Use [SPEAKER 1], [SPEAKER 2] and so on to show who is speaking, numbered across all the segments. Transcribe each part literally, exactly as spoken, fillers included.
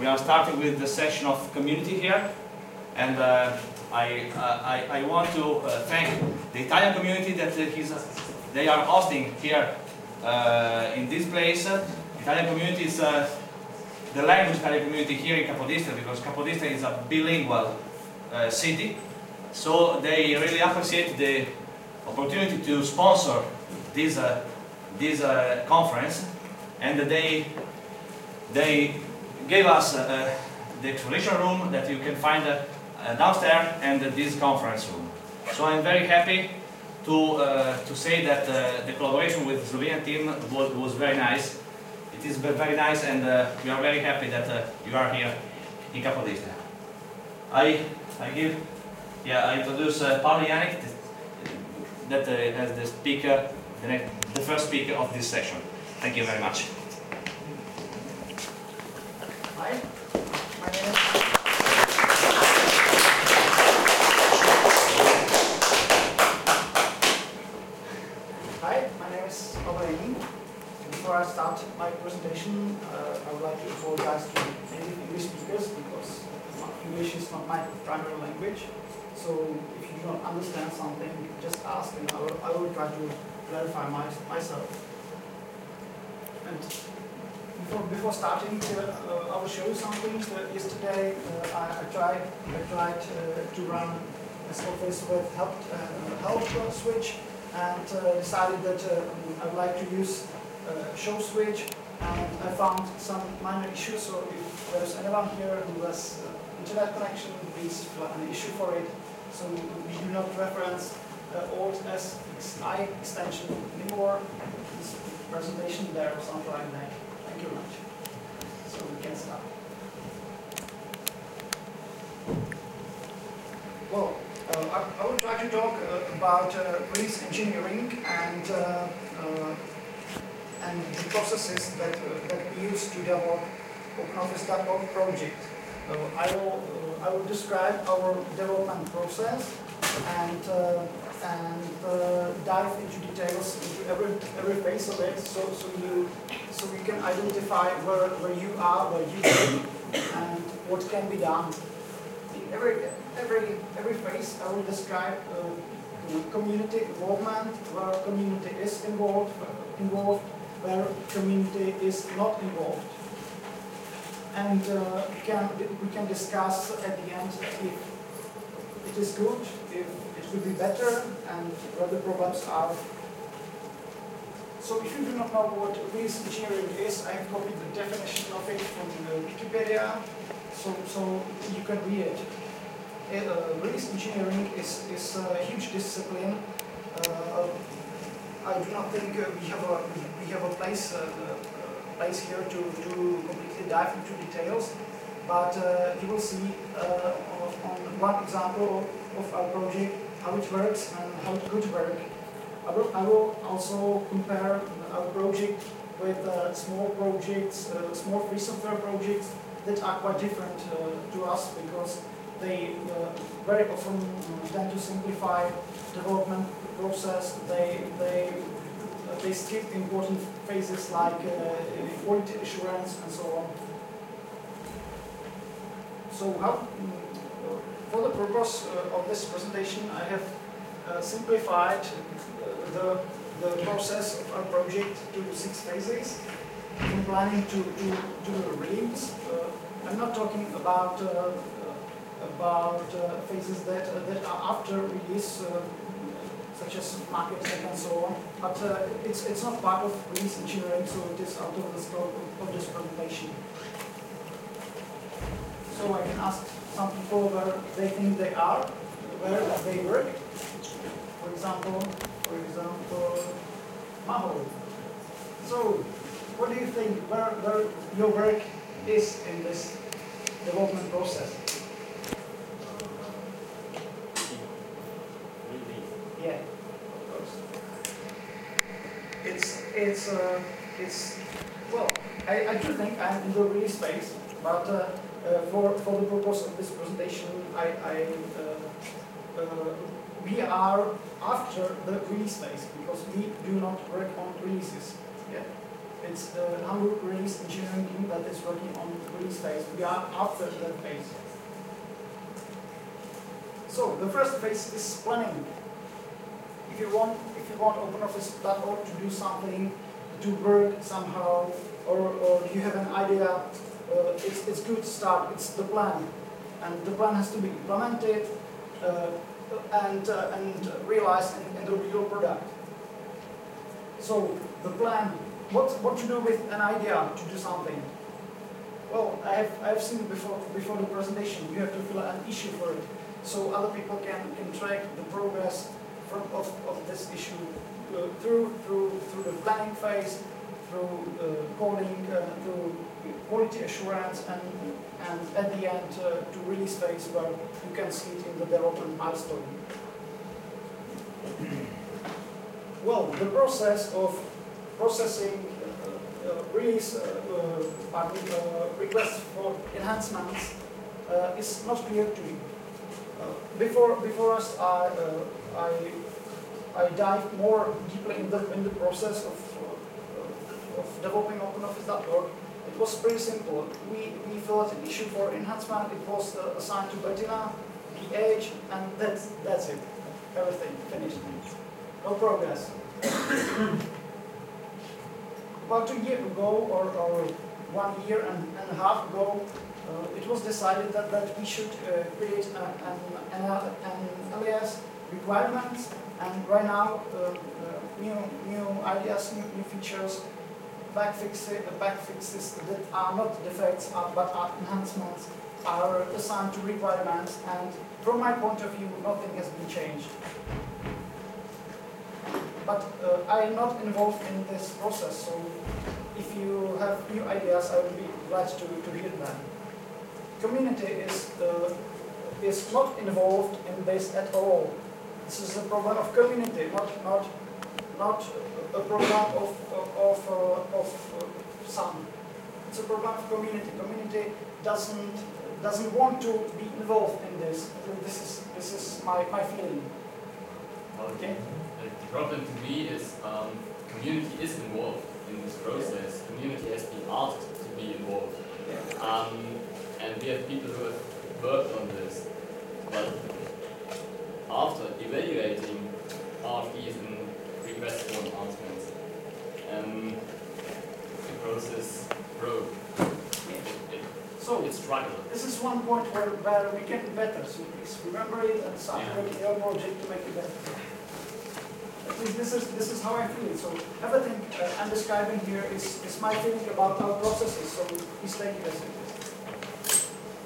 [SPEAKER 1] we are starting with the session of community here, and uh, I, uh, I, I want to uh, thank the Italian community that uh, he's, uh, they are hosting here uh, in this place. Uh, Italian community is uh, the language Italian community here in Capodistria, because Capodistria is a bilingual uh, city, so they really appreciate the opportunity to sponsor this uh, this uh, conference, and they they gave us uh, the exposition room that you can find uh, downstairs and uh, this conference room. So I'm very happy to uh, to say that uh, the collaboration with the Slovenian team was, was very nice. It is very nice, and uh, we are very happy that uh, you are here in Capodistria. I I give yeah I introduce uh, Paolo Janik, that uh, as the speaker, the, next, the first speaker of this session. Thank you very much.
[SPEAKER 2] Hi, my name is Hi, my name is Paolo Janik. Before I start my presentation, uh, I would like to apologize to native English speakers because English is not my primary language. So if you do not understand something, just ask, and I will, I will try to clarify my, myself. And before, before starting, uh, I will show you something. Uh, yesterday, uh, I, I tried, I tried uh, to run a Surface with help, uh, help switch, and uh, decided that uh, I would like to use uh, show switch, and I found some minor issues. So if there's anyone here who has uh, internet connection, please flag an issue for it. So we do not reference uh, Alt S X I extension anymore. This presentation there or something like that. Thank you very much. So we can start. Well, uh, I, I will try to talk uh, about uh, release engineering and uh, uh, and the processes that uh, that we use to develop OpenOffice dot org project. Uh, I will uh, I will describe our development process and uh, and uh, dive into details into every every phase of it, so so you so you can identify where where you are, where you are, and what can be done. In every every every phase, I will describe uh, the community involvement, where community is involved, involved, where community is not involved. And uh, we can we can discuss at the end if it is good, if it could be better, and where the problems are. So if you do not know what release engineering is, I have copied the definition of it from uh, Wikipedia, so so you can read it. Uh, release engineering is is a huge discipline. Uh, I do not think uh, we have a we have a place. Uh, place here to, to completely dive into details, but uh, you will see uh, on one example of our project how it works and how it could work. I will, I will also compare our project with uh, small projects, uh, small free software projects that are quite different uh, to us, because they uh, very often tend to simplify development process. They, they They skip important phases like uh, quality assurance and so on. So how, for the purpose uh, of this presentation, I have uh, simplified uh, the, the process of our project to six phases, from planning to, to, to the release. Uh, I'm not talking about, uh, about uh, phases that, uh, that are after release, uh, such as marketing and so on, but uh, it's it's not part of release engineering, so it is out of the scope of this presentation. So I can ask some people where they think they are, where they work. For example, for example, Maho. So, what do you think? Where where your work is in this development process? Yeah, of course. It's it's uh, it's well. I, I do think I'm in the release phase, but uh, uh, for for the purpose of this presentation, I, I uh, uh, we are after the release phase, because we do not work on releases. Yeah, it's the Hamburg release engineering team that that is working on release phase. We are after that phase. So the first phase is planning. If you want, if you want OpenOffice dot org to do something, to work somehow, or, or you have an idea, uh, it's, it's good to start. It's the plan, and the plan has to be implemented uh, and uh, and realized in, in the real product. So the plan, what what to do with an idea to do something? Well, I have I have seen it before before the presentation. You have to fill out an issue for it, so other people can, can track the progress from of, of this issue uh, through through through the planning phase, through uh, coding, uh, through quality assurance, and and at the end uh, to release phase where you can see it in the development milestone. Well, the process of processing uh, uh, release uh, uh, pardon, uh, requests for enhancements uh, is not clear to me. Uh, before before us, I uh, I I dive more deeply in the in the process of uh, of developing OpenOffice dot org. It was pretty simple. We we filled an issue for enhancement. It was uh, assigned to Bettina, the age, and that's that's it. Everything finished. No progress. About a year ago, or, or one year and, and a half ago, uh, it was decided that, that we should uh, create a, an, an, an alias requirement, and right now, uh, uh, new, new ideas, new, new features, back fixes, uh, back fixes that are not defects uh, but are enhancements are assigned to requirements, and from my point of view, nothing has been changed. But uh, I am not involved in this process, so if you have new ideas, I would be glad to, to hear them. Community is, uh, is not involved in this at all. This is a problem of community, not, not, not a problem of, of, uh, of uh, some. It's a problem of community. Community doesn't, doesn't want to be involved in this. This is, this is my, my feeling. Okay?
[SPEAKER 3] The problem to me is um, community is involved in this process. Community has been asked to be involved. Um, and we have people who have worked on this. But after evaluating R F Ps and requests for enhancements, um, the process broke. It, it,
[SPEAKER 2] so
[SPEAKER 3] it struggled.
[SPEAKER 2] This is one point where, where we can be better. So please remember it and start
[SPEAKER 3] Yeah.
[SPEAKER 2] working your project to make it better. This is, this is how I feel. So everything uh, I'm describing here is, is my feeling about our processes, so please take it as it is.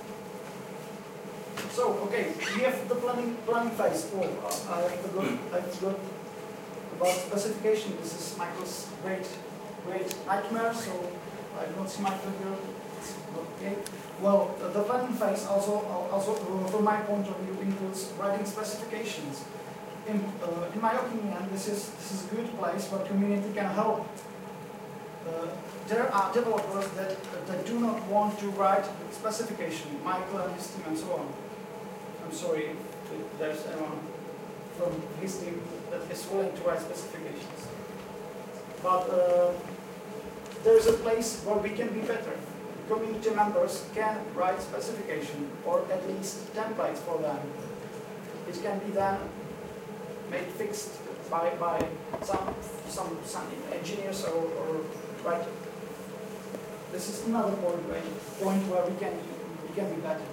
[SPEAKER 2] So, okay, we have the planning, planning phase. Oh, uh, I forgot, I forgot about specification. This is Michael's great, great nightmare, so I don't see Michael here. Okay. Well, uh, the planning phase also, also uh, from my point of view, includes writing specifications. In, uh, in my opinion, this is this is a good place where community can help. Uh, there are developers that that do not want to write specification, Michael and his team and so on. I'm sorry if there's anyone from his team that is willing to write specifications. But uh, there is a place where we can be better. Community members can write specification, or at least templates for them. It can be then made fixed by, by some, some, some engineers or, or right. This is another point where, point where we can, we can be better.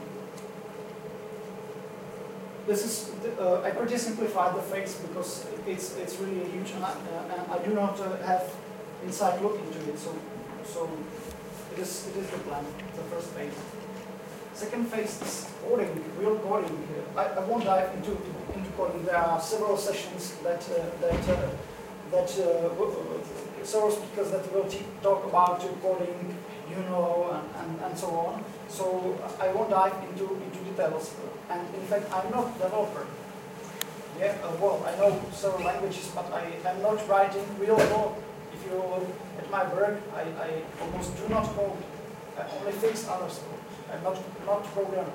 [SPEAKER 2] This is, uh, I pretty simplified the phase because it's, it's really huge, and I, uh, and I do not uh, have inside look into it, so, so it is, it is the plan, the first phase. Second phase is coding, real coding. I, I won't dive into, into coding. There are several sessions that uh, that uh, that uh, several speakers that will talk about coding, you know, and, and, and so on. So I won't dive into into details. And in fact, I'm not a developer. Yeah, uh, well, I know several languages, but I am not writing real code. If you look at my work, I, I almost do not code. I only fix others' code. I'm not, not programmer.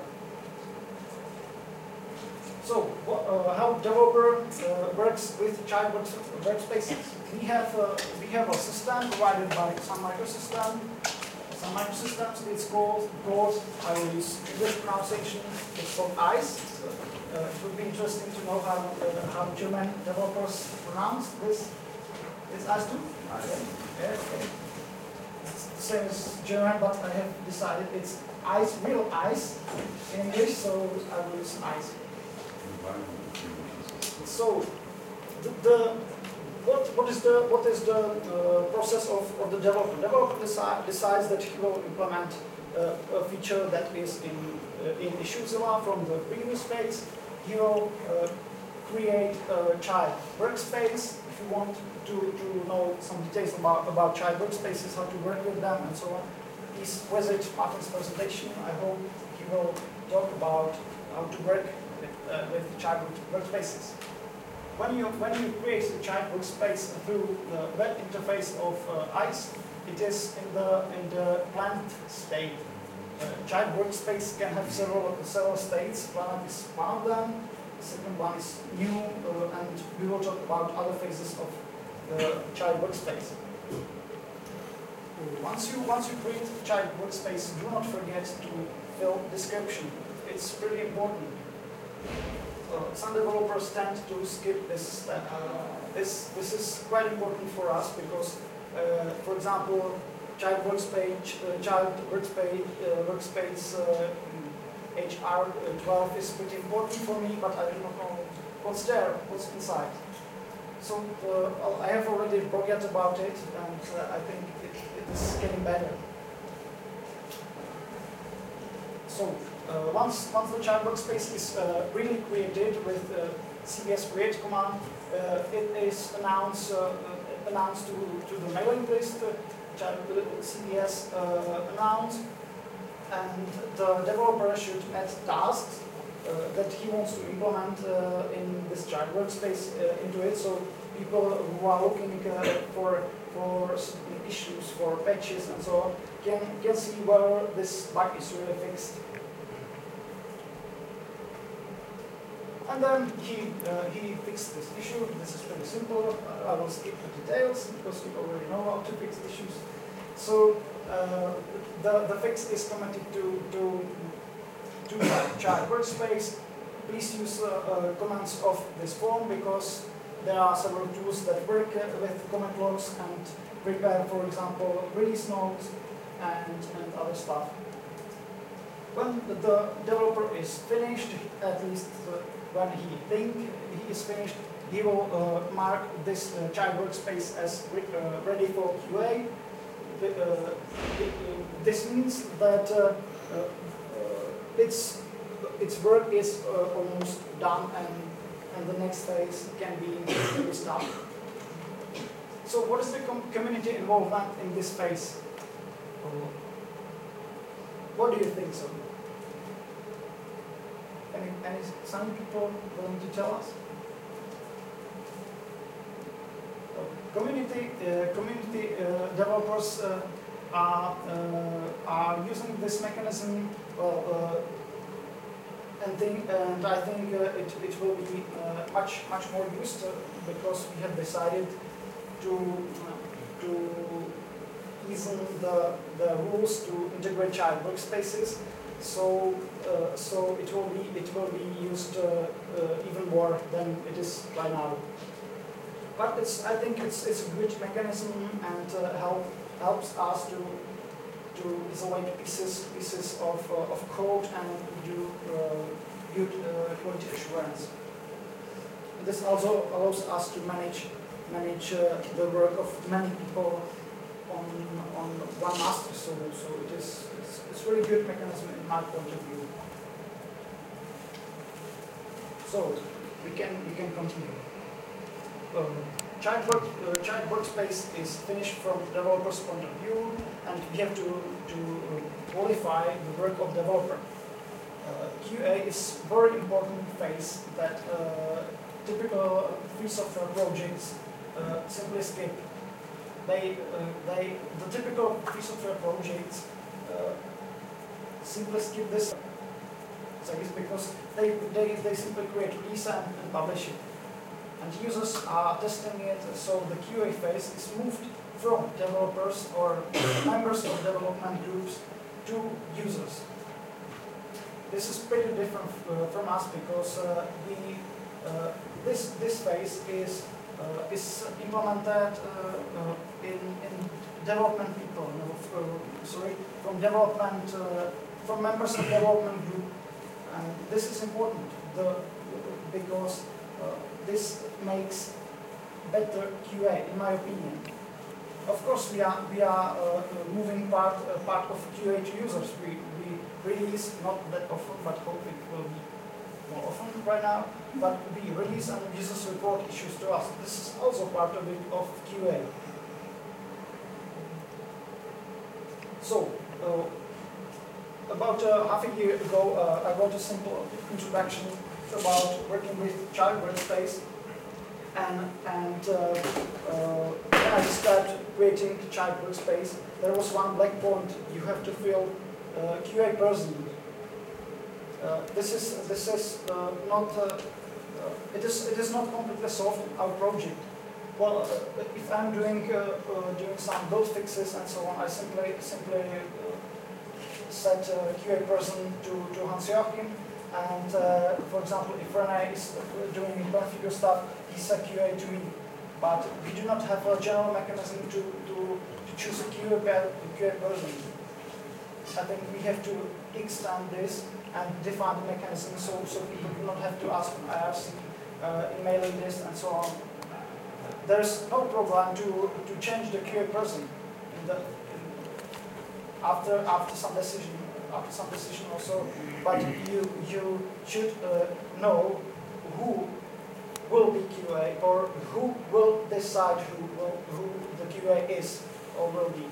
[SPEAKER 2] So, uh, how developer uh, works with child workspaces? We have uh, we have a system provided by Sun Microsystem, Sun on microsystems, it's called, called I will use English pronunciation, it's called ICE. Uh, it would be interesting to know how, uh, how German developers pronounce this. It's ICE too? Okay. Yeah, okay. It's the same as German, but I have decided it's ice, real ice in English, so I will use ice. So, the, the what what is the what is the uh, process of, of the developer? The developer decide, decides that he will implement uh, a feature that is in uh, in IssueZilla from the previous phase. He will uh, create a child workspace. If you want to, to know some details about, about child workspaces, how to work with them, and so on, please visit Martin's presentation. I hope he will talk about how to work with, uh, with child workspaces. When you, when you create a child workspace through the web interface of uh, ICE, it is in the, in the planned state. Uh, child workspace can have several, several states. Planned is one of them. The second one is new, uh, and we will talk about other phases of the child workspace. Once you, once you create a child workspace, do not forget to fill description. It's pretty important. Uh, some developers tend to skip this step. Uh, this, this is quite important for us because, uh, for example, child workspace, uh, child workspace, uh, workspace uh, H R twelve is pretty important for me, but I do not know what's there, what's inside. So uh, I have already forgot about it, and uh, I think it, it is getting better. So uh, once once the child workspace is uh, really created with uh, C V S create command, uh, it is announced uh, announced to to the mailing list. Uh, child C V S uh, announced, and the developer should add tasks uh, that he wants to implement uh, in this child workspace uh, into it. So people who are looking uh, for for issues, for patches, and so on, can can see whether this bug is really fixed. And then he uh, he fixed this issue. This is pretty simple. I will skip the details because you already know how to fix issues. So uh, the the fix is commented to to to child workspace. Please use uh, uh, commands of this form because there are several tools that work uh, with comment logs and prepare, for example, release notes and and other stuff. When the developer is finished, at least uh, when he think he is finished, he will uh, mark this uh, child workspace as re uh, ready for Q A. The, uh, it, uh, this means that uh, uh, its its work is uh, almost done, and and the next phase can be started. So, what is the com community involvement in this phase? What do you think so? Any, any some people willing to tell us? Uh, community uh, community uh, developers uh, are uh, are using this mechanism. Well, uh, and think and I think uh, it it will be uh, much much more used uh, because we have decided to uh, to ease the the rules to integrate child workspaces. So, uh, so it will be it will be used uh, uh, even more than it is right now. But it's I think it's it's a good mechanism and uh, help helps us to to isolate pieces pieces of uh, of code and do uh, good uh, quality assurance. This also allows us to manage manage uh, the work of many people on on one master. So so it is. It's a really good mechanism in my point of view. So we can we can continue. Um, child work uh, child workspace is finished from the developer's point of view, and we have to to qualify the work of developer. Uh, Q A is very important phase that uh, typical free software projects uh, simply skip. They uh, they the typical free software projects. Uh, simply skip this. So it's because they, they, they simply create release and, and publish it. And users are testing it, so the Q A phase is moved from developers or members of development groups to users. This is pretty different uh, from us because uh, we, uh, this, this phase is, uh, is implemented uh, uh, in, in development people, no, uh, sorry, from development, uh, from members of development group. And this is important the, because uh, this makes better Q A, in my opinion. Of course, we are we are uh, moving part uh, part of Q A to users. We we release not that often, but hope it will be more often right now. But we release and users report issues to us. This is also part of it of Q A. So. Uh, About uh, half a year ago, uh, I wrote a simple introduction about working with child workspace, and and uh, uh, when I described creating child workspace, there was one black point. You have to fill uh, Q A person. Uh, this is this is uh, not uh, uh, it is it is not completely solved in our project. Well, uh, if I'm doing uh, uh, doing some build fixes and so on, I simply simply. Uh, set uh, Q A person to, to Hans-Joachim, and uh, for example, if Rene is doing configure stuff, he's a Q A to me. But we do not have a general mechanism to, to, to choose a Q A, Q A person. I think we have to extend this and define the mechanism so, so people do not have to ask from I R C, uh, in mailing list, and so on. There's no program to, to change the Q A person. In the, After after some decision, after some decision also, but you you should uh, know who will be Q A or who will decide who will, who the Q A is or will be.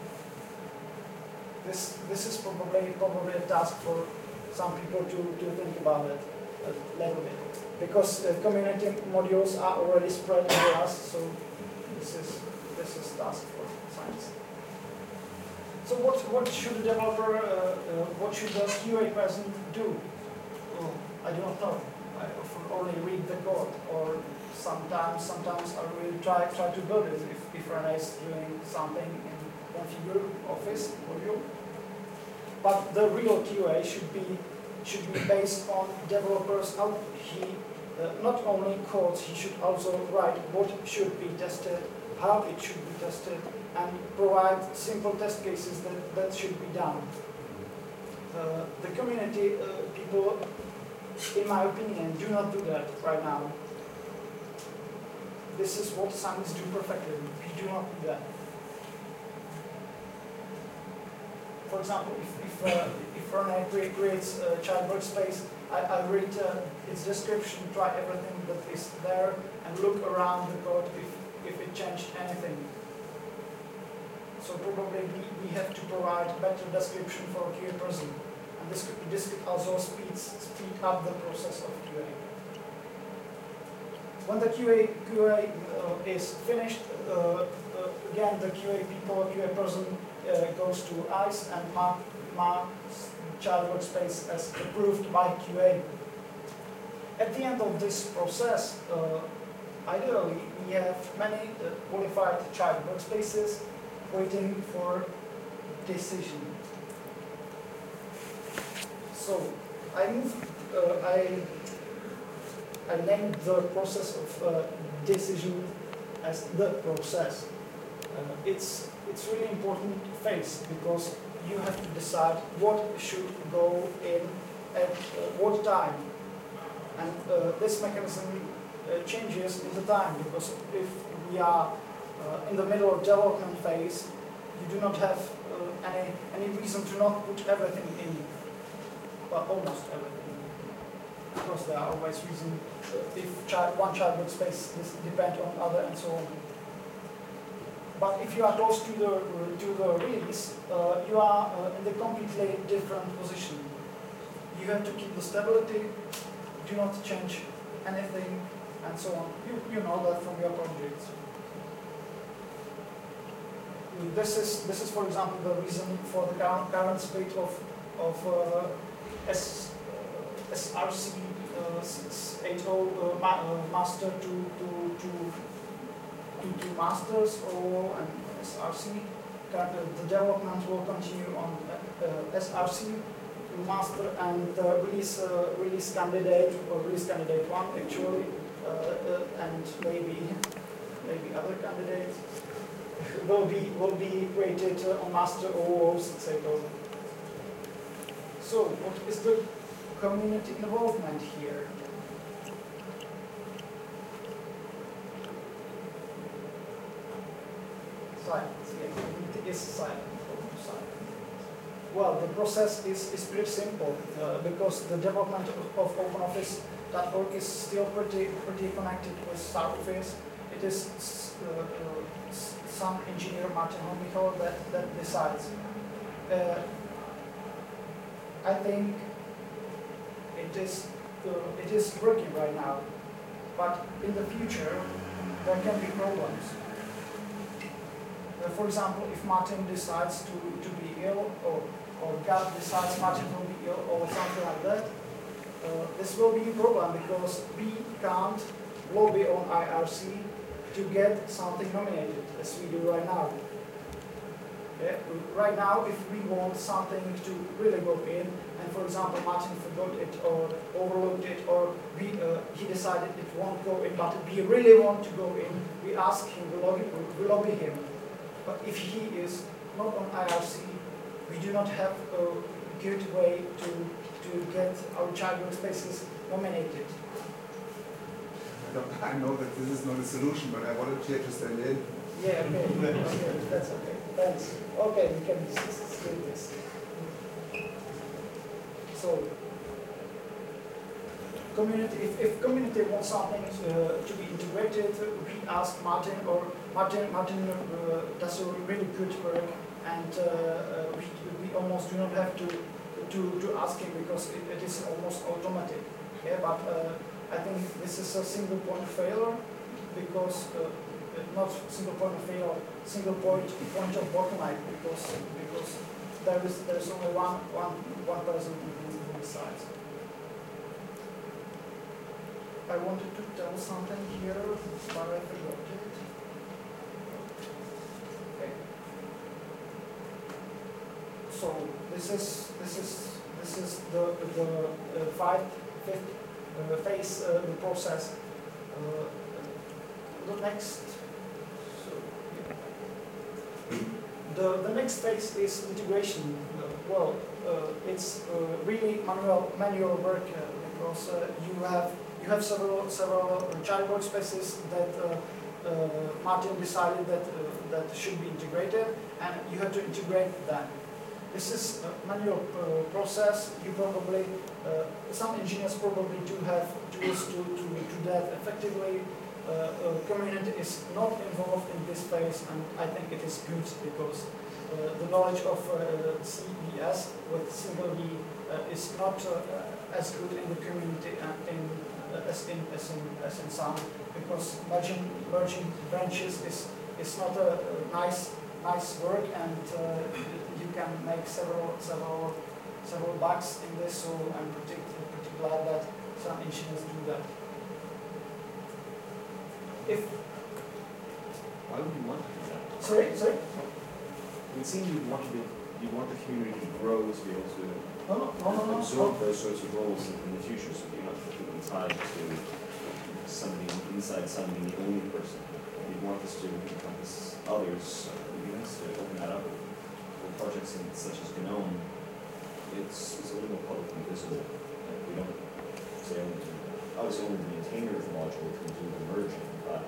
[SPEAKER 2] This this is probably probably a task for some people to, to think about it a little bit, because uh, community modules are already spread over us. So this is this is task for science. So what, what should a developer, uh, uh, what should a Q A person do? Oh, I do not know. I often only read the code, or sometimes sometimes I really try try to build it if, if Rene is doing something in configure office module. But the real Q A should be should be based on developers. How he uh, not only codes, he should also write what should be tested, how it should be tested, and provide simple test cases that, that should be done. Uh, the community uh, people, in my opinion, do not do that right now. This is what science do perfectly. We do not do that. For example, if, if, uh, if Rene creates a child workspace, I, I read uh, its description, try everything that is there, and look around the code if, if it changed anything. So probably we, we have to provide better description for a Q A person. And this could, this could also speeds, speed up the process of Q A. When the Q A, Q A uh, is finished, uh, uh, again the Q A people, Q A person uh, goes to ICE and mark, marks child workspace as approved by Q A. At the end of this process, uh, ideally we have many uh, qualified child workspaces waiting for decision. So I moved, uh, I, I named the process of uh, decision as the process. Uh, it's, it's really important phase because you have to decide what should go in at uh, what time. And uh, this mechanism uh, changes in the time, because if we are Uh, in the middle of development phase, you do not have uh, any any reason to not put everything in, well, almost everything. Of course, there are always reasons uh, if child, one child workspace depend on other and so on. But if you are close to the to the release, uh, you are uh, in the completely different position. You have to keep the stability, do not change anything, and so on. You you know that from your projects. This is, this is, for example, the reason for the current, current state of, of uh, S, uh, S R C uh, six eighty uh, ma uh, master to, to, to, to, to masters, or and S R C. Uh, the development will continue on uh, S R C master and uh, release uh, release candidate or release candidate one actually, uh, uh, and maybe maybe other candidates will be will be created uh, on master or six point eight. So what is the community involvement here? Silence. Yeah, community is silent. silent. Well, the process is, is pretty simple uh, because the development of, of OpenOffice dot org is still pretty pretty connected with StarOffice. It is uh, uh, some engineer Martin Holmichel that, that decides. Uh, I think it is uh, it is working right now, but in the future there can be problems. Uh, for example, if Martin decides to, to be ill, or or God decides Martin will be ill, or something like that, uh, this will be a problem because we can't lobby on I R C to get something nominated as we do right now. Yeah? Right now, if we want something to really go in, and for example Martin forgot it or overlooked it, or we, uh, he decided it won't go in, but we really want to go in, we ask him, we lobby, we lobby him. But if he is not on I R C, we do not have a good way to, to get our child workspaces nominated.
[SPEAKER 4] I know that this is not a solution, but I volunteer to stand in.
[SPEAKER 2] Yeah, okay, okay, that's okay. Thanks. Okay, we can do this. So, community, if, if community wants something uh, to be integrated, we ask Martin, or Martin, Martin uh, does a really good work, and uh, uh, we, we almost do not have to to, to ask him because it, it is almost automatic. Yeah, but uh, I think this is a single point of failure because uh, not single point of failure, single point point of bottleneck because because there is there's only one one one person who decides. I wanted to tell something here, but I forgot it. Okay. So this is this is this is the the uh, five fifth uh, phase uh, the process. Uh, the next. So, yeah. The the next phase is integration. Uh, well, uh, it's uh, really manual manual work uh, because uh, you have. You have several several child workspaces that uh, uh, Martin decided that uh, that should be integrated, and you have to integrate them. This is a manual uh, process. You probably uh, some engineers probably do have tools to to do that effectively. Uh, uh, community is not involved in this phase, and I think it is good because uh, the knowledge of uh, C V S with single V uh, is not uh, as good in the community and in as in as in as in some, because merging merging branches is is not a, a nice nice work, and uh, you can make several several several bugs in this. So I'm pretty pretty glad that some engineers do that. If
[SPEAKER 5] why would you want to do that?
[SPEAKER 2] sorry sorry.
[SPEAKER 5] It would seem you want to be you want the community to grow to be able to
[SPEAKER 2] No no no no no.
[SPEAKER 5] absorb those sorts of roles in the future, so you're not completely tied to somebody inside somebody the only person. You want this to encompass others. You want to open that up for projects in, such as GNOME. It's, it's a little more publicly visible. Like we don't say only to, obviously only the maintainer of the module can do the merging, but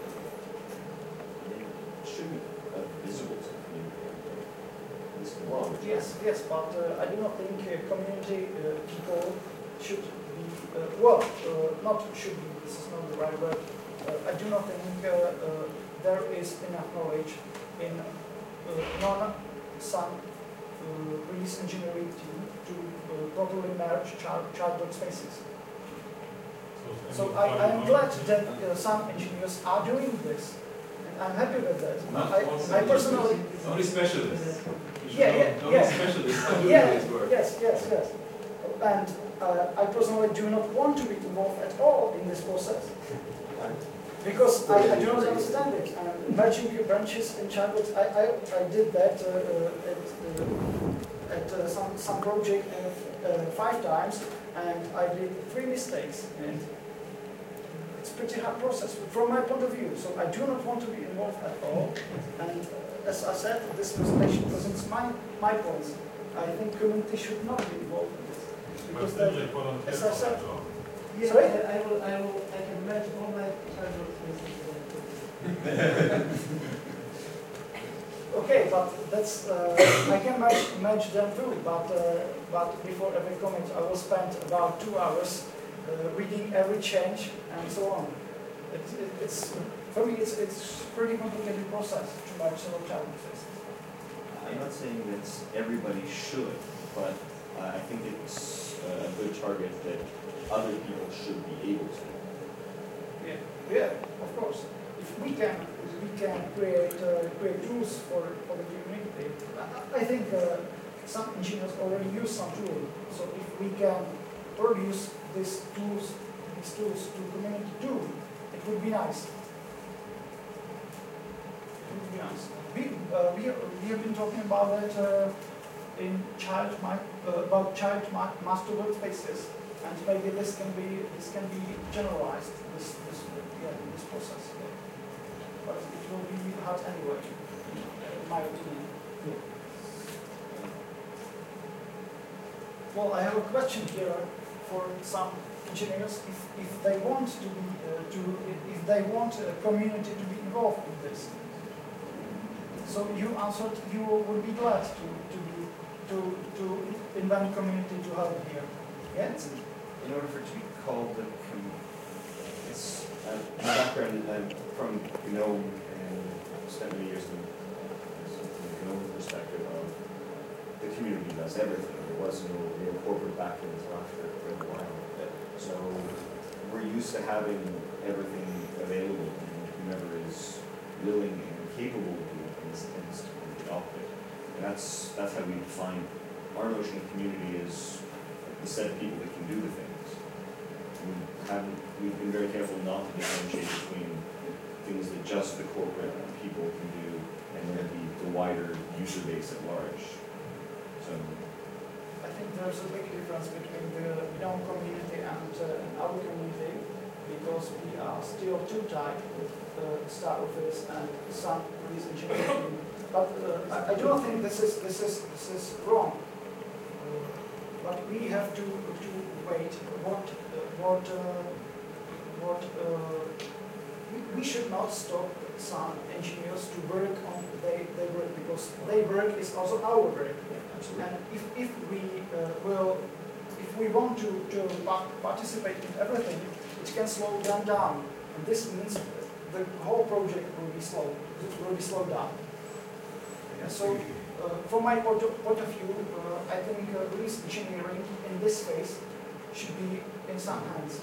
[SPEAKER 5] it should be uh, visible to the community. At least for long.
[SPEAKER 2] Yes, yes, but uh, I do not think uh, community uh, people should be, uh, well, uh, not should be, this is not the right word. Uh, I do not think uh, uh, there is enough knowledge in uh, non-some uh, release engineering team to uh, properly manage child, child workspaces. So I, I am glad that uh, some engineers are doing this. And I'm happy with that.
[SPEAKER 6] Not
[SPEAKER 2] I,
[SPEAKER 6] also
[SPEAKER 2] I personally...
[SPEAKER 6] only specialists.
[SPEAKER 2] Yeah, yeah,
[SPEAKER 6] only
[SPEAKER 2] yeah.
[SPEAKER 6] specialists are doing
[SPEAKER 2] Yeah,
[SPEAKER 6] this work.
[SPEAKER 2] yes, yes, yes. And uh, I personally do not want to be involved at all in this process. Because I, I do not understand it. Uh, merging branches in childbooks, I, I, I did that uh, uh, at, uh, at uh, some, some project uh, uh, five times, and I did three mistakes. And it's a pretty hard process from my point of view. So I do not want to be involved at all. And uh, as I said, this presentation presents my, my points. I think community should not be involved in this. Because that, as I said,
[SPEAKER 6] yeah,
[SPEAKER 2] sorry?
[SPEAKER 6] I, I will, I will, I can merge all my childhood places.
[SPEAKER 2] Okay, but that's uh, I can match, match them too. But uh, but before every comment, I will spend about two hours uh, reading every change and so on. It, it, it's for me, it's it's pretty complicated process to match several challenges.
[SPEAKER 5] I'm not saying that everybody should, but uh, I think it's a good target that other people should be able to.
[SPEAKER 2] Yeah, yeah, of course. If we can, if we can create uh, create tools for for the community. I, I think uh, some engineers already use some tool. So if we can produce these tools, these tools to community too, it would be nice. It would be nice. We uh, we we have been talking about that uh, in child uh, about child ma master workspaces, and maybe this can be this can be generalized. This this yeah this process. Yeah. But it will be hard anyway, in my opinion. Yeah. Well, I have a question here for some engineers. If if they want to be uh, to if they want a community to be involved in this. So you answered you would be glad to to be to to invent community to help here. Yes.
[SPEAKER 5] In order for it to be called the com it's uh, my background I'm from GNOME and spent many years in from the GNOME perspective of the community does everything. There was no real corporate backing until after for a while. So we're used to having everything available, and whomever is willing and capable of doing things tends to adopt it. And that's that's how we define our notion of community is the set of people that can do the things. We haven't we've been very careful not to differentiate between things that just the corporate people can do and then the, the wider user base at large. So
[SPEAKER 2] I think there's a big difference between the GNOME community and uh, our community, because we are still too tight with uh, Star Office and some release engineering. But uh, I, I do not think this is this is this is wrong. Uh, but we have to to wait. What uh, what uh, what uh, we, we should not stop some engineers to work on their their work, because their work is also our work. And if, if we uh, will, if we want to, to participate in everything, it can slow them down. And this means the whole project will be slow, it will be slowed down. Yeah, so uh, from my point of, point of view, uh, I think uh, release engineering in this phase should be in some hands.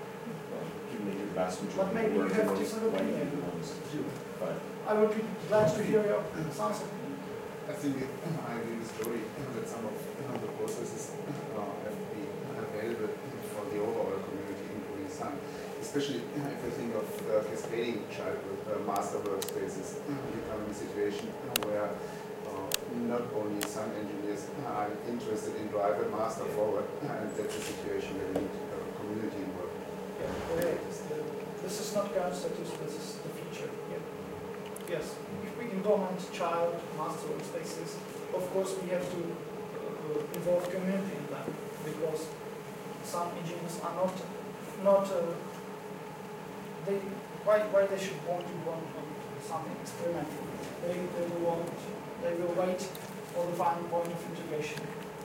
[SPEAKER 2] But maybe you have different opinion.
[SPEAKER 5] But
[SPEAKER 2] I would be glad to hear your answer.
[SPEAKER 4] I think it, I agree with Joey that some of the processes uh, have to be available for the overall community, including some. Especially if you think of uh, cascading child uh, master workspaces, becoming a situation where uh, not only some engineers are interested in driving master forward, and that's a situation where we need uh, community involved.
[SPEAKER 2] Yeah, this is not current status, this is the future. Yeah. Yes. If we implement child master workspaces, of course we have to uh, involve community in that, because some engineers are not not uh, they why why they should want to want something experimental. They they will want they will wait for the final point of integration.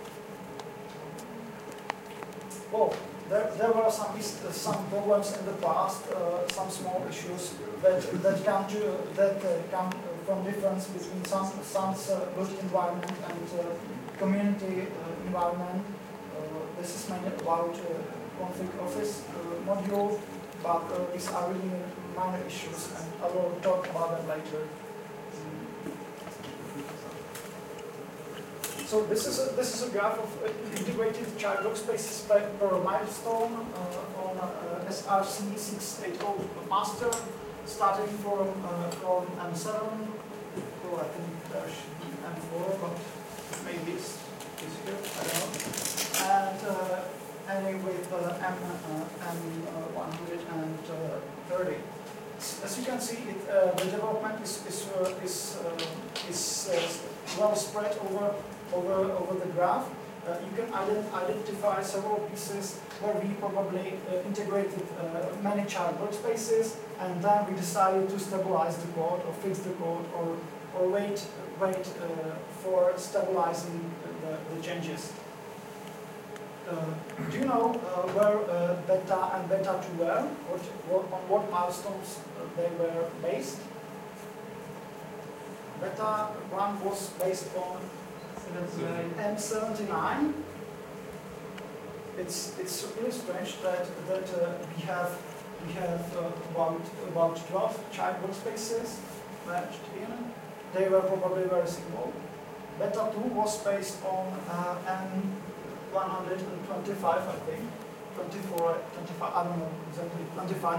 [SPEAKER 2] Well, there there were some uh, some problems in the past, uh, some small issues that that come to that uh, come from difference between some some uh, built environment and uh, community uh, environment. Uh, this is mainly about uh, config office uh, module, but uh, these are really minor issues, and I will talk about them later. So this is a, this is a graph of uh, integrated child workspaces per, per milestone uh, on uh, S R C six eighty master. starting from uh, from M seven. Well, I think there should be M four, but maybe it's, it's here. I don't know. And uh, ending with uh, M uh, M one thirty. As you can see, it, uh, the development is is uh, is, uh, is uh, well spread over over over the graph. Uh, you can ident identify several pieces where we probably uh, integrated uh, many child workspaces, and then we decided to stabilize the code or fix the code or or wait wait uh, for stabilizing the, the changes. Uh, do you know uh, where uh, beta and beta two were? What, what, on what milestones uh, they were based? Beta one was based on M seventy-nine. It's it's really strange that that uh, we have we have uh, about about twelve child workspaces merged in. They were probably very simple. Beta two was based on uh, M one twenty-five, I think. twenty-four, twenty-five, I don't know exactly, twenty-five.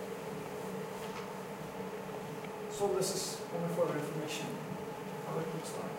[SPEAKER 2] So this is only for information how it looks like.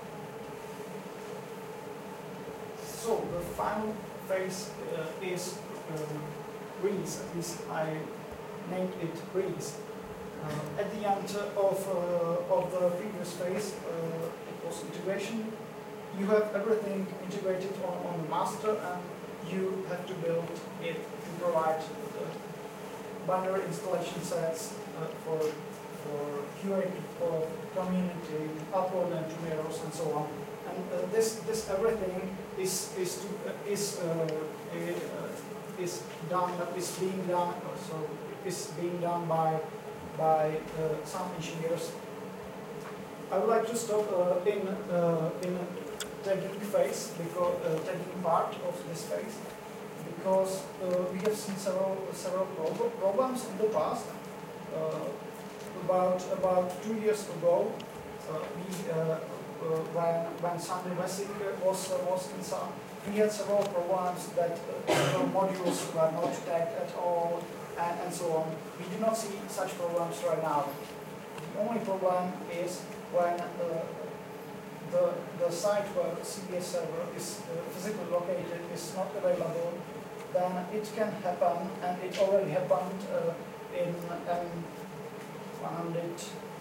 [SPEAKER 2] So the final phase uh, is um, release, at least I named it release. Uh, at the end of, uh, of the previous phase, uh, it was integration. You have everything integrated on, on the master, and you have to build it to provide the binary installation sets uh, for, for Q A, for community, upload them to mirrors, and so on. And uh, this this everything is is to, uh, is uh, uh, is done is being done so is being done by by uh, some engineers. I would like to stop uh, in uh, in tagging phase because uh, tagging part of this phase because uh, we have seen several several prob problems in the past. Uh, about about two years ago, uh, we. Uh, Uh, when when Sandy Vesic was uh, was in some, we had several programs that uh, modules were not tagged at all, and, and so on. We do not see such programs right now. The only problem is when uh, the the site where the C B S server is uh, physically located is not available. Then it can happen, and it already happened uh, in M one hundred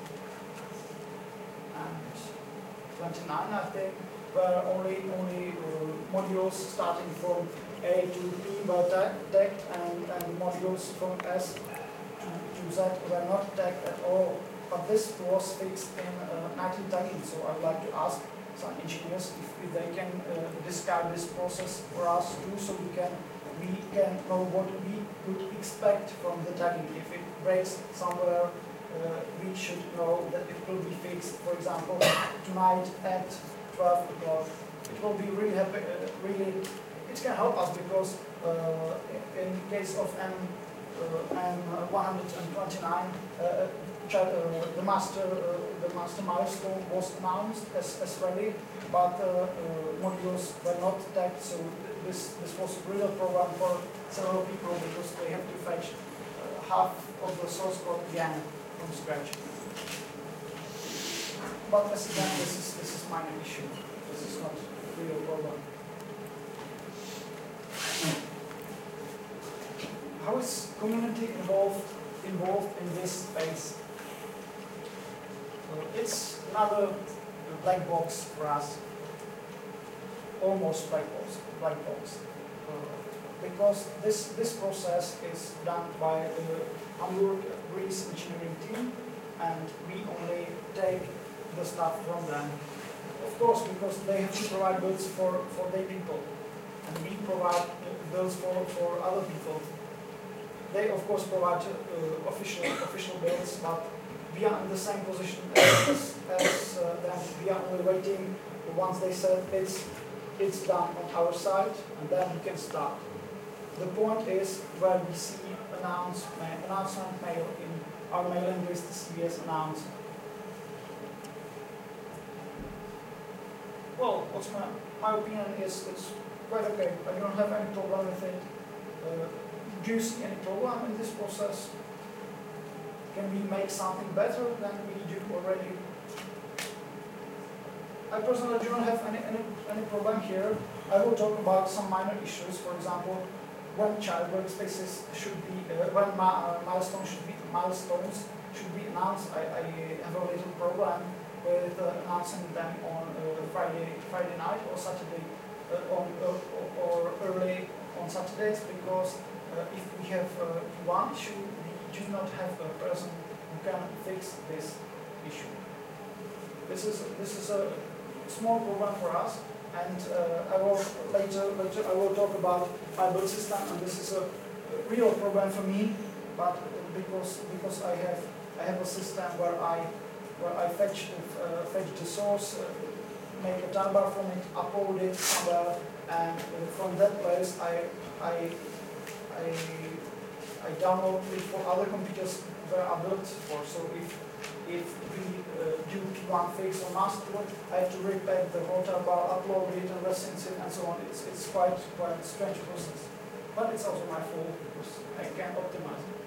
[SPEAKER 2] and twenty-nine, I think, where only only uh, modules starting from A to P were tagged, and, and modules from S to, to Z were not tagged at all. But this was fixed in uh, native tagging, so I'd like to ask some engineers if, if they can uh, describe this process for us too, so we can we can know what we could expect from the tagging. If it breaks somewhere, Uh, we should know that it will be fixed, for example, tonight at twelve o'clock. It will be really happy, uh, really, it can help us because uh, in case of M, uh, M one twenty-nine, uh, uh, the master uh, the master milestone was announced as, as ready, but uh, uh, modules were not tagged, so this, this was a real problem for several people because they have to fetch uh, half of the source code again from scratch. But as again, this is this is minor issue. This is not a real problem. How is community involved involved in this space? Uh, it's another black box for us. Almost black box. Black box. Uh, because this this process is done by the Hamburg Greece engineering team, and we only take the stuff from them. Of course, because they have to provide builds for, for their people, and we provide builds for, for other people. They of course provide uh, official official builds, but we are in the same position as, as uh, them. We are only waiting once they said it's it's done on our side, and then we can start. The point is where we see announcement, announcement mail in our mailing list, the C B S announced. Well, what's my, my opinion is it's quite okay. I don't have any problem with it. Uh, do you see any problem in this process? can we make something better than we do already? I personally do not have any, any, any problem here. I will talk about some minor issues, for example, when child workspaces should be, uh, when ma uh, milestones should be milestones should be announced. I, I have a little program with uh, announcing them on uh, Friday, Friday night or Saturday, uh, on uh, or early on Saturdays, because uh, if we have uh, one issue, we do not have a person who can fix this issue. This is this is a small problem for us, and uh, I will later later I will talk about my build system, and this is a real problem for me, but because because I have I have a system where I where I fetch uh, fetch the source, uh, make a toolbar from it, upload it somewhere, and uh, from that place I I I I download it for other computers where I built for. So if if we uh, do P one fix or master, I have to repack the whole toolbar, upload it, and resense it, and so on. It's it's quite quite a strange process, but it's also my fault because I can optimize it.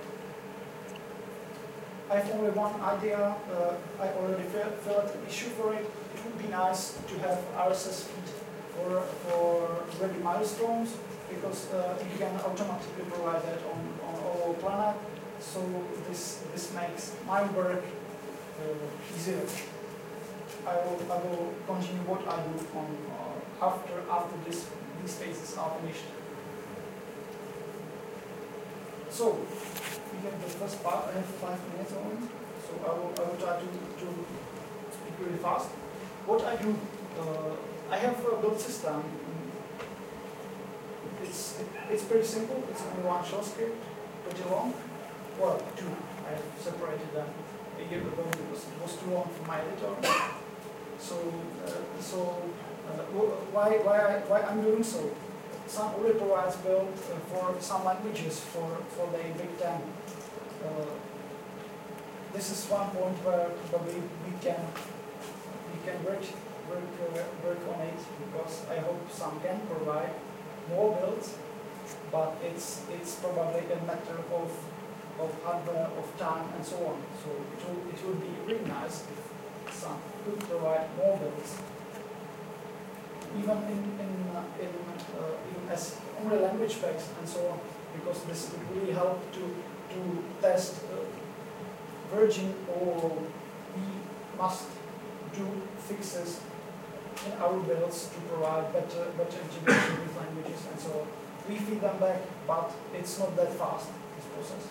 [SPEAKER 2] I have only one idea. Uh, I already filled an issue for it. It would be nice to have R S S feed for for ready milestones, because uh, you can automatically provide that on on our planet. So this this makes my work uh, easier. I will I will continue what I do on uh, after after this these phases are finished. So we have the first part. I have five minutes only, so I will I will try to to speak really fast. What I do, uh, I have a build system. It's it, it's pretty simple. It's only one shell script, pretty long. Well, two. I have separated them a year ago because it was too long for my editor. So, uh, so uh, why why I, why I'm doing so? Sun already provides build uh, for some languages for for the Big Ten. Uh, this is one point where probably we can we can work work uh, work on it, because I hope some can provide more builds, but it's it's probably a matter of of hardware, of time, and so on. So it will, it will be really nice if some could provide more builds, even in in uh, in, uh, in as only language packs and so on, because this would really help to to test uh, version, or we must do fixes in our builds to provide better better integration with languages and so on. We feed them back, but it's not that fast, this process.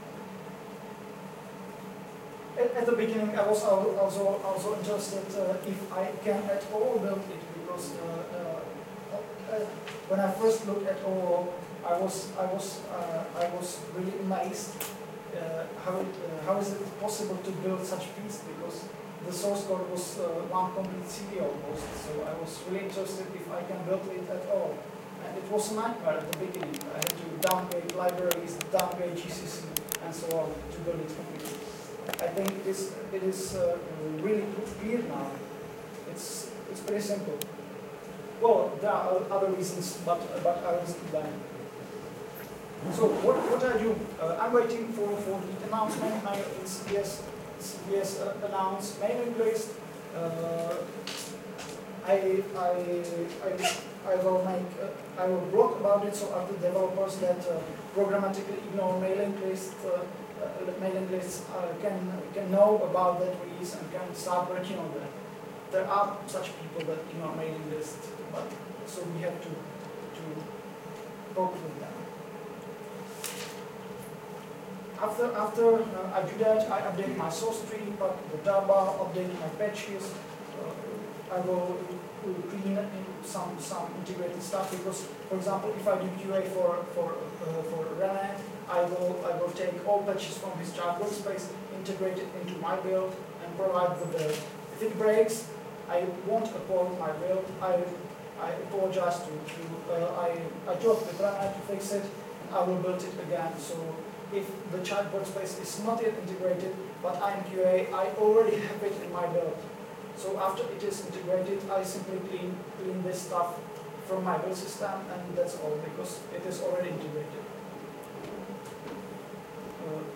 [SPEAKER 2] At the beginning, I was also also interested uh, if I can at all build it, because uh, uh, uh, when I first looked at O O, I was I was uh, I was really amazed uh, how it, uh, how is it possible to build such piece, because the source code was uh, one complete C D almost. So I was really interested if I can build it at all, and it was a nightmare at the beginning. I had to downgrade libraries, downgrade G C C, and so on to build it completely. I think it is, it is uh, really clear now. It's, it's pretty simple. Well, there are other reasons, but, but I will skip them. So what, what I do, uh, I'm waiting for, for the announcement. My C B S, C B S uh, announced mailing list. Uh, I, I, I, I will make, uh, I will blog about it, so other developers that uh, programmatically ignore mailing list, uh, Uh, mailing lists uh, can can know about that release and can start working on that. There are such people that do not mailing lists, but so we have to to talk with them. After after uh, I do that, I update my source tree, but the toolbar, update my patches. Uh, I will, will clean in some some integrated stuff, because, for example, if I do Q A for for uh, for René, I will I will take all patches from his child workspace, integrate it into my build, and provide the build. If it breaks, I won't abort my build. I I apologize to, to uh, I I talked with René to fix it, and I will build it again. So if the child workspace is not yet integrated, but I'm Q A, I already have it in my build. So after it is integrated, I simply clean clean this stuff from my build system, and that's all, because it is already integrated. Uh,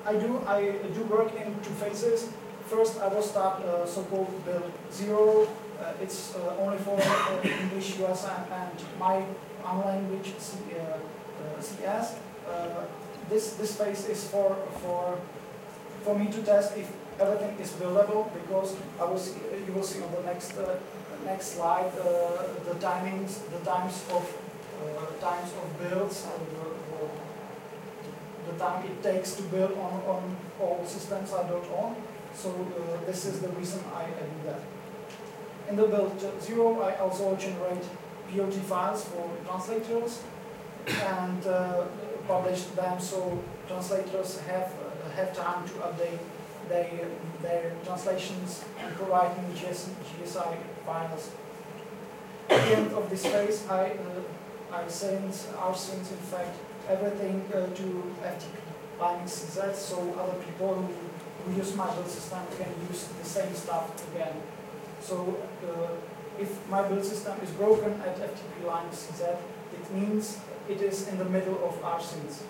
[SPEAKER 2] I do I do work in two phases. First, I will start uh, so-called build zero. Uh, it's uh, only for uh, English, U S, and, and my own language, C, uh, uh, C S. Uh, this this phase is for for for me to test if everything is buildable, because I will see, you will see on the next uh, next slide uh, the timings, the times of uh, times of builds, and the, the, the time it takes to build on on all systems I built on. So uh, this is the reason I, I do that. In the build zero, I also generate P O T files for translators and uh, publish them so translators have uh, have time to update their their translations and provide new G S I files. At the end of this phase, I uh, I send our sends in fact everything uh, to F T P Linux C Z, so other people who, who use my build system can use the same stuff again. So uh, if my build system is broken at F T P Linux C Z, it means it is in the middle of R S I Ns.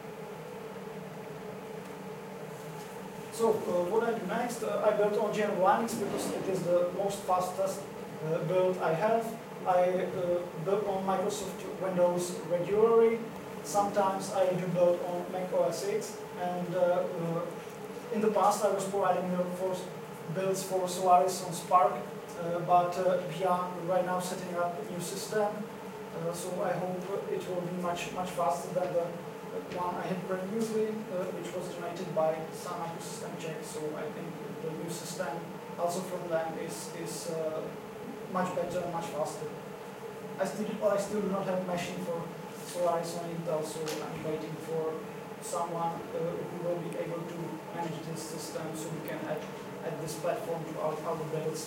[SPEAKER 2] So uh, what I do next, uh, I built on General Linux because it is the most fastest uh, build I have. I uh, build on Microsoft Windows regularly. Sometimes I do build on Mac O S X, and uh, uh, in the past I was providing for builds for Solaris on Spark, uh, but uh, we are right now setting up a new system, uh, so I hope it will be much much faster than the one I had previously, uh, which was donated by Sun Microsystem Czech. So I think the new system, also from them, is is uh, much better and much faster. I still I still do not have a machine for Solaris on Intel, so I'm waiting for someone uh, who will be able to manage this system, so we can add add this platform to our our builds.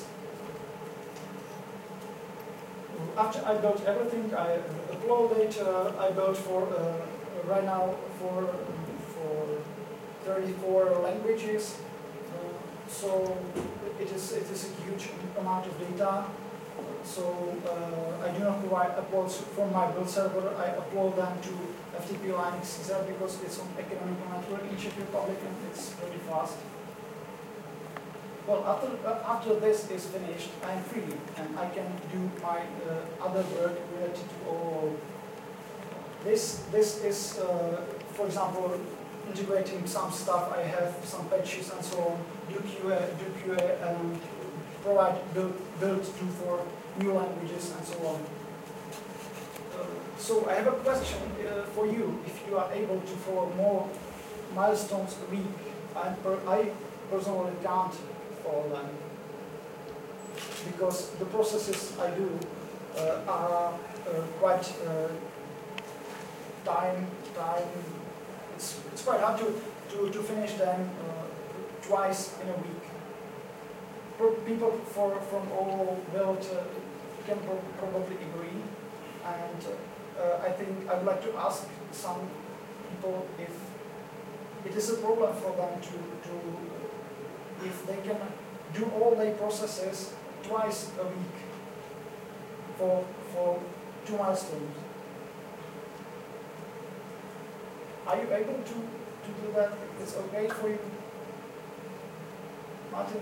[SPEAKER 2] After I built everything, I uh, uploaded. Uh, I built for. Uh, Right now, for for thirty-four languages, uh, so it is it is a huge amount of data. So uh, I do not provide uploads from my build server. I upload them to F T P Linux C Z because it's on economical network in Czech Republic and it's pretty fast. Well, after uh, after this is finished, I'm free and I can do my uh, other work related to O O O. This, this is, uh, for example, integrating some stuff. I have some patches and so on, do Q A, do Q A and provide build, build to for new languages and so on. Uh, so I have a question uh, for you. If you are able to follow more milestones a week, I, per, I personally can't follow them because the processes I do uh, are uh, quite uh, time, time, it's, it's quite hard to, to, to finish them uh, twice in a week. Pro people for, from all build uh, can pro probably agree, and uh, I think I would like to ask some people if it is a problem for them to, to if they can do all their processes twice a week for, for two milestones. Are you able to, to do that? It's okay for you? Martin?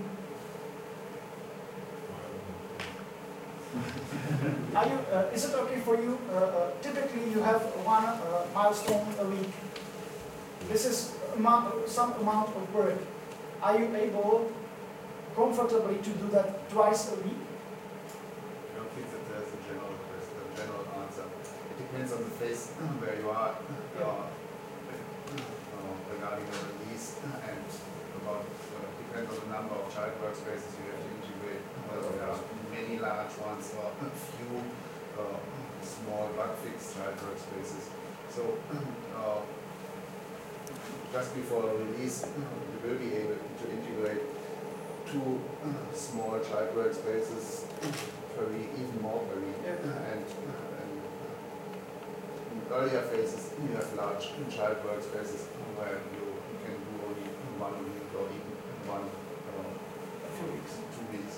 [SPEAKER 2] Are you, uh, is it okay for you? Uh, uh, typically you have one uh, milestone a week. This is amount, some amount of work. Are you able comfortably to do that twice a week?
[SPEAKER 4] I don't think that there's a general, a general answer. It depends on the phase where you are.
[SPEAKER 2] Yeah.
[SPEAKER 4] Uh, regarding the release and about uh, depends on the number of child workspaces you have to integrate, whether there are many large ones or a few uh, small bug fix child workspaces. So uh, just before the release, you will be able to integrate two uh, small child workspaces per week, even more per week.
[SPEAKER 2] Yeah.
[SPEAKER 4] And, and in earlier phases, you have large child workspaces where you can do only one week or even one uh,
[SPEAKER 2] A few weeks.
[SPEAKER 4] two weeks.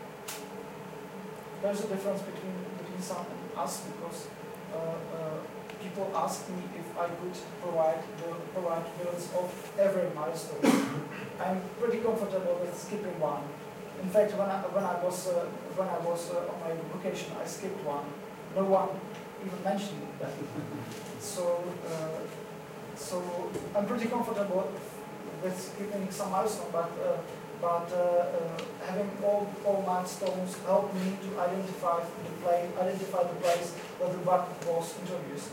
[SPEAKER 2] There's a difference between between some and us because uh, uh, people asked me if I could provide the provide builds of every milestone. I'm pretty comfortable with skipping one. In fact, when I when I was uh, when I was uh, on my vacation, I skipped one. No one even mentioned that. So uh, so I'm pretty comfortable with skipping some milestone, but. Uh, But uh, uh, having all, all milestones helped me to identify the place, identify the place where the bug was introduced.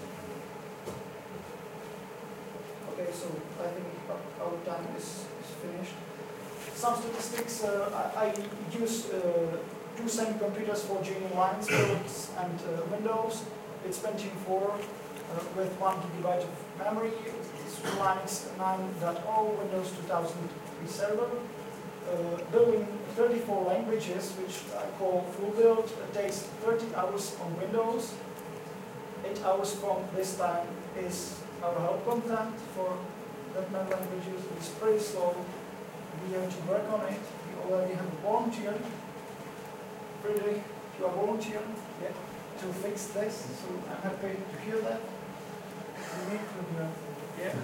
[SPEAKER 2] Okay, so I think our time is, is finished. Some statistics. Uh, I, I use uh, two same computers for G N U Linux builds and uh, Windows. It's Pentium four uh, with one gigabyte of memory. It's Linux nine point oh, Windows two thousand three server. Uh, building thirty-four languages, which I call full build, it takes thirty hours on Windows. eight hours from this time is our help content for that many languages. It's pretty slow. We have to work on it. We already have a volunteer. Friedrich, you are volunteer yeah, to fix this, so I'm happy to hear that. You need to do yeah.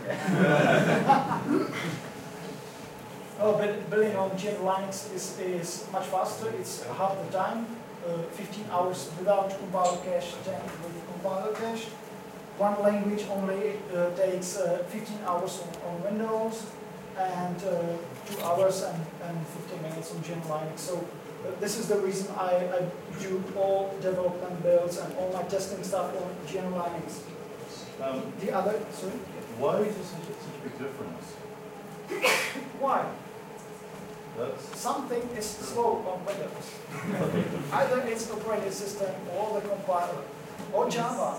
[SPEAKER 2] Oh, but building on G N U Linux is, is much faster. It's half the time, uh, fifteen hours without compiler cache, ten with compiler cache. One language only uh, takes uh, fifteen hours on, on Windows and uh, two hours and, and fifteen minutes on G N U Linux. So uh, this is the reason I, I do all development builds and all my testing stuff on G N U Linux.
[SPEAKER 7] Um,
[SPEAKER 2] the other, sorry?
[SPEAKER 7] Why is there such a, such a big difference?
[SPEAKER 2] Why?
[SPEAKER 7] That's
[SPEAKER 2] Something is slow on Windows. Either it's operating system or the compiler or Java.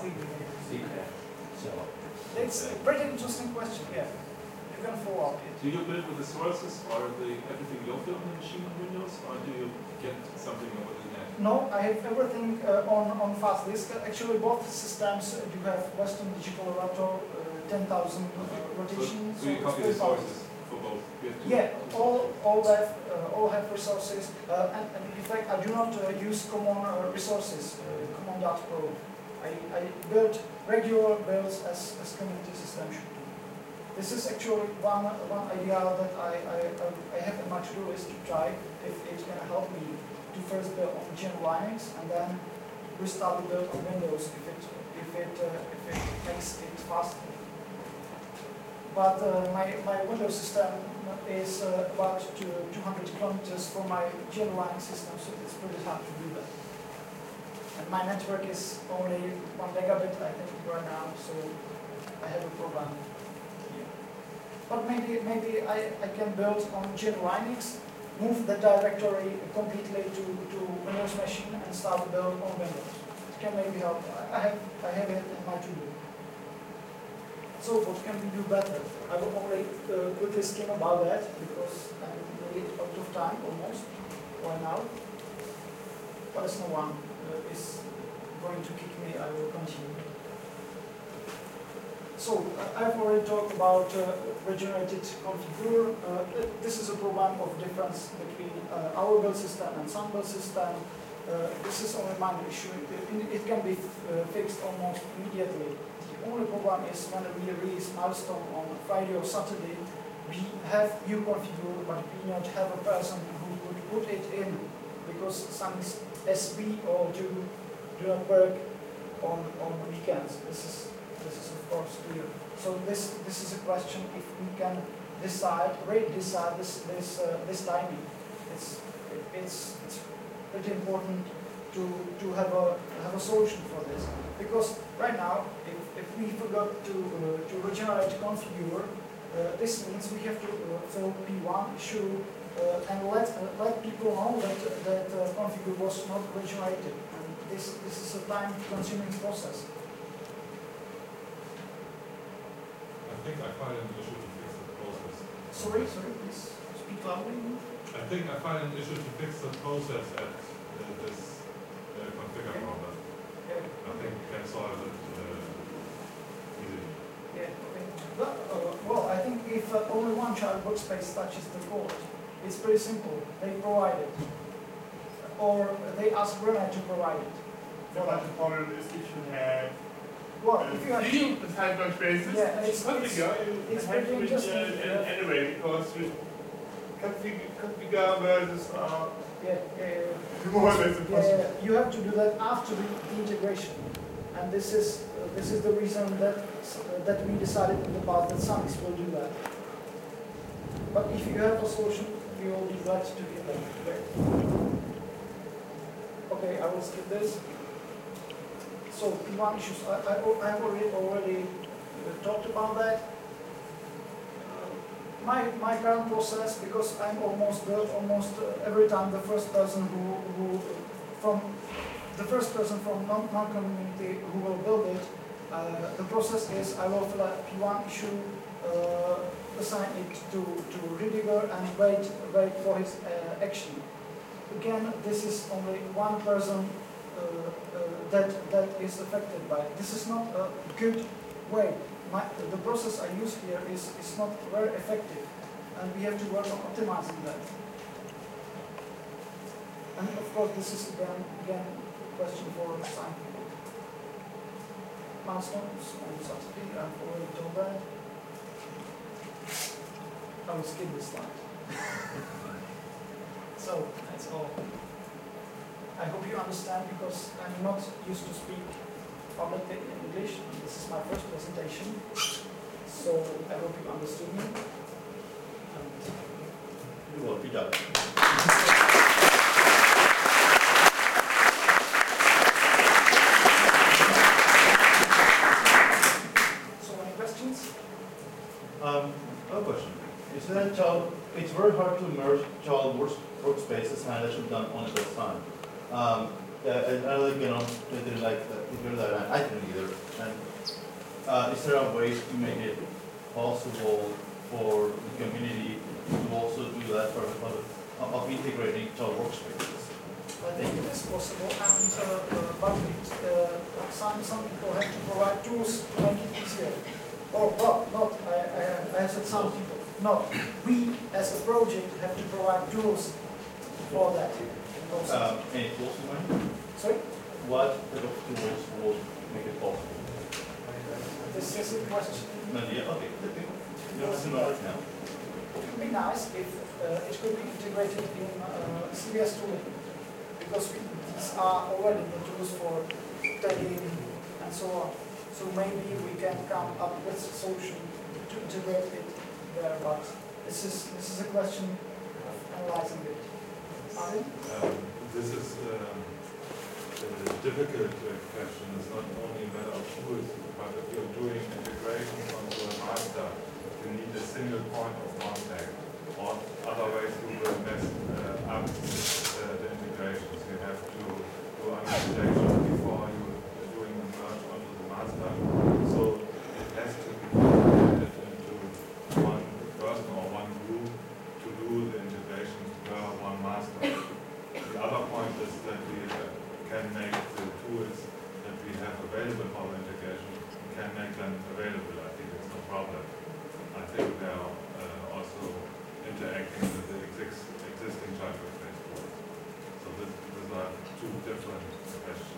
[SPEAKER 2] It's a pretty interesting question, yeah. You can follow up it.
[SPEAKER 8] Do you build with the sources or the everything local on the machine on Windows, or do you get something over the net?
[SPEAKER 2] No, I have everything uh, on, on fast disk. Actually, both systems uh, do have Western Digital Rotor uh, ten thousand uh, rotations.
[SPEAKER 8] So you
[SPEAKER 2] so
[SPEAKER 8] copy the sources for both? You have to
[SPEAKER 2] Yeah, all all have uh, all have resources, uh, and, and in fact, I do not uh, use common uh, resources, uh, common dot pro. I, I build regular builds as, as community system should do. This is actually one one idea that I I, I have in my to-do list to try if it can help me to first build on G N U Linux and then restart the build on Windows if it if it uh, if it makes it faster. But uh, my, my Windows system is uh, about two hundred kilometers from my G N U Linux system, so it's pretty hard to do that. And my network is only one megabit, I think, right now, so I have a problem here. But maybe maybe I, I can build on G N U Linux, move the directory completely to, to Windows machine and start the build on Windows. It can maybe help. I have I have it in my to-do. So what can we do better? I will only uh, quickly skim about that because I'm really out of time almost right now. But as no one uh, is going to kick me, I will continue. So uh, I've already talked about uh, regenerated configure. Uh, this is a program of difference between uh, our build system and some build system. Uh, this is only minor issue. It, it can be uh, fixed almost immediately. The only problem is when we release milestone on Friday or Saturday, we have uconfigure, but we not have a person who would put it in because some S B or do do not work on on weekends. This is this is of course clear. So this this is a question if we can decide, rate decide this this uh, this timing. It's it's it's pretty important to to have a have a solution for this because right now if, if we forgot to uh, to regenerate configure, uh, this means we have to uh, fill P one issue uh, and let uh, let people know that that uh, configure was not regenerated, and this this is a time consuming process.
[SPEAKER 8] I think I find an issue to fix the process.
[SPEAKER 2] Sorry, sorry, please speak loudly.
[SPEAKER 8] I think I find an issue to fix the process at uh, this uh, configure
[SPEAKER 2] Okay.
[SPEAKER 8] problem.
[SPEAKER 2] Yeah.
[SPEAKER 8] I think we can solve it uh, easily.
[SPEAKER 2] Yeah, okay. But, uh, well, I think if uh, only one child workspace touches the code, it's pretty simple. They provide it. Or they ask Rena to provide it.
[SPEAKER 9] No, but the problem is if you have
[SPEAKER 2] Well, if you have
[SPEAKER 9] Do you decide on basis?
[SPEAKER 2] Yeah, it's-
[SPEAKER 9] configure
[SPEAKER 2] it's
[SPEAKER 9] and
[SPEAKER 2] pretty
[SPEAKER 9] have to
[SPEAKER 2] interesting,
[SPEAKER 9] uh,
[SPEAKER 2] yeah.
[SPEAKER 9] anyway because we configure, configure versus uh,
[SPEAKER 2] yeah, yeah, yeah.
[SPEAKER 9] more or less
[SPEAKER 2] Yeah,
[SPEAKER 9] impossible.
[SPEAKER 2] yeah, you have to do that after the integration, and this is uh, this is the reason that uh, that we decided in the past that Summix will do that. But if you have a solution, we will be glad to hear that. Okay, okay, I will skip this. So P one issues, I I I've already already uh, talked about that. My, my current process, because I'm almost uh, almost uh, every time the first person who, who from the first person from non non community who will build it, uh, the process is I will fill out P one issue, uh, assign it to to Rüdiger and wait wait for his uh, action. Again, this is only one person uh, uh, that that is affected by it. This is not a good way. My, the process I use here is, is not very effective, and we have to work on optimizing that. And of course, this is again, again a question for some people. Milestones on subsidy, I've already told that. I will skip this slide. So, that's all. I hope you understand, because I'm not used to speak publicly in English. This is my first presentation, so I hope you understood me. And
[SPEAKER 7] You will be done.
[SPEAKER 2] so, any questions?
[SPEAKER 7] Um, another question. You said that child, it's very hard to merge child work, workspaces, and that should be done only this time. Um, yeah, and I like, you know, they didn't like that, either that, I didn't either. And uh, is there a way to make it possible for the community to also do that for, for of, of integrating child workspaces?
[SPEAKER 2] I think it is possible, and uh, uh, but it, uh, some some people have to provide tools to make it easier. Or well, not I, I, I said some people. No, we as a project have to provide tools for that.
[SPEAKER 7] Um, any tools in mind?
[SPEAKER 2] Sorry?
[SPEAKER 7] What type of tools will make it possible?
[SPEAKER 2] This is a question.
[SPEAKER 7] No, yeah, okay. You don't have to know right now.
[SPEAKER 2] It would be nice if uh, it could be integrated in uh, C V S tooling, because we, these are already the tools for tagging and so on. So maybe we can come up with a solution to integrate it there, but this is this is a question of analyzing it. Arjen?
[SPEAKER 8] Um, this is um, a difficult uh, question. It's not only a matter of tools, but if you're doing integration onto a master, you need a single point of contact. Or otherwise you will mess uh, up uh, the integrations. You have to do an integration before you are doing the merge onto the master. So it has to be divided into one person or one group to do the integration per one master. The other point is that we uh, can make the tools that we have available for the integration, we can make them available. I think it's no problem. I think they are uh, also interacting with the exist, existing child workspace tools. So this, these are two different questions.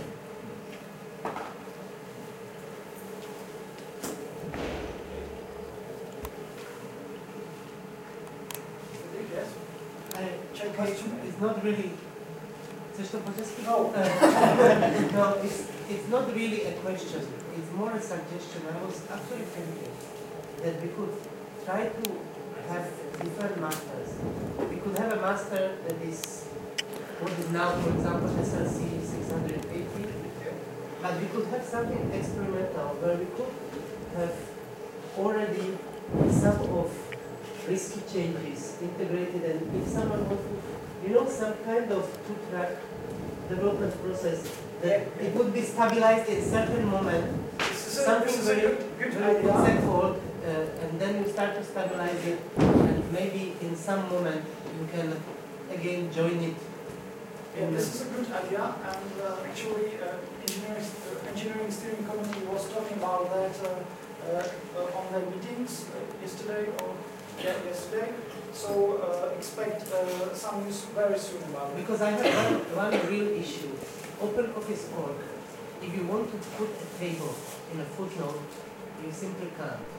[SPEAKER 2] Yes?
[SPEAKER 6] I
[SPEAKER 2] Check
[SPEAKER 6] question is not really. Coś to pożyczki?
[SPEAKER 2] No.
[SPEAKER 6] Uh, no, it's, it's not really a question. It's more a suggestion. I was actually thinking that we could try to have different masters. We could have a master that is what is now, for example, S L C six eighty, but we could have something experimental where we could have already some of risky changes integrated, and if someone wants to, you know, some kind of two-track development process, that it would be stabilized at a certain moment,
[SPEAKER 2] This is a,
[SPEAKER 6] something
[SPEAKER 2] this is a
[SPEAKER 6] very,
[SPEAKER 2] good, good
[SPEAKER 6] very
[SPEAKER 2] idea.
[SPEAKER 6] conceptual, uh, and then you start to stabilize it, and maybe in some moment you can again join it.
[SPEAKER 2] Yeah, this is a good idea, and uh, actually, uh, engineering, uh, engineering steering committee was talking about that uh, uh, uh, on their meetings uh, yesterday or yeah, yesterday. So uh, expect uh, some news very soon about it.
[SPEAKER 6] Because I have one, one real issue. Open Office dot org if you want to put a table in a footnote, you simply can't.